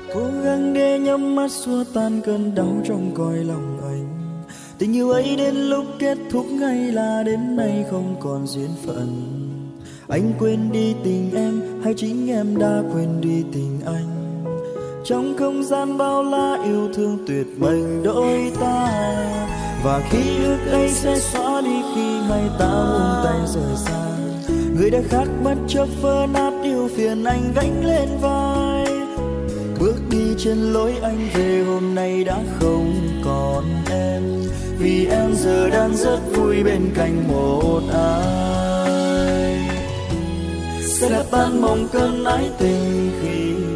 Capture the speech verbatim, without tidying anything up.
Cố gắng để nhắm mắt xua tan cơn đau trong cõi lòng anh. Tình yêu ấy đến lúc kết thúc ngay là đến nay không còn duyên phận. Anh quên đi tình em hay chính em đã quên đi tình anh? Trong không gian bao la yêu thương tuyệt mệnh đôi ta. Và khi ước ấy sẽ xóa đi khi hai ta buông tay rời xa. Người đã khác bất chấp vỡ nát yêu phiền anh gánh lên vai. Bước đi trên lối anh về hôm nay đã không còn em. Vì em giờ đang rất vui bên cạnh một ai. Sẽ đập tan mong cơn ái tình khi